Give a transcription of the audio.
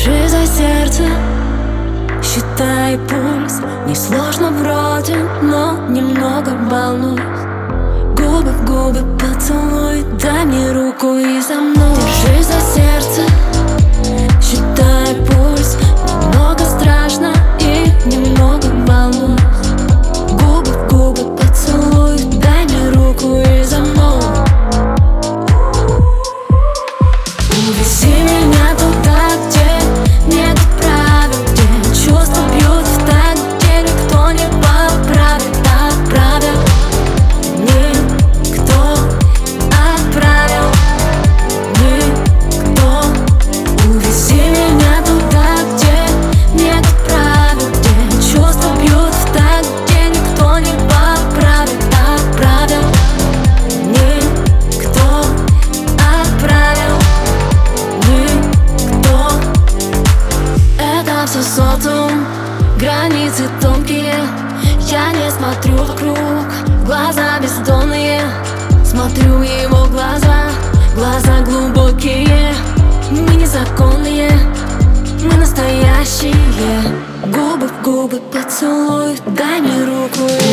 Держи за сердце, считай пульс. Несложно вроде, но немного волнуюсь. Губы в губы поцелуй, дай мне руку и за мной. Держи за сердце, считай пульс. Немного страшно и немного волнуюсь. Губы в губы поцелуй, дай мне руку и за мной. Увези меня туда, где нет правил, где чувства бьют в такт, где никто не поправит. Отправил никто, отправил никто. Увези меня туда, где нет правил, где чувства бьют в такт, где никто не поправит. Отправил никто, отправил никто. Это все социум, границы тонкие. Я не смотрю вокруг, глаза бездонные. Смотрю его глаза, глаза глубокие. Мы незаконные, мы настоящие. Губы в губы поцелуй, дай мне руку.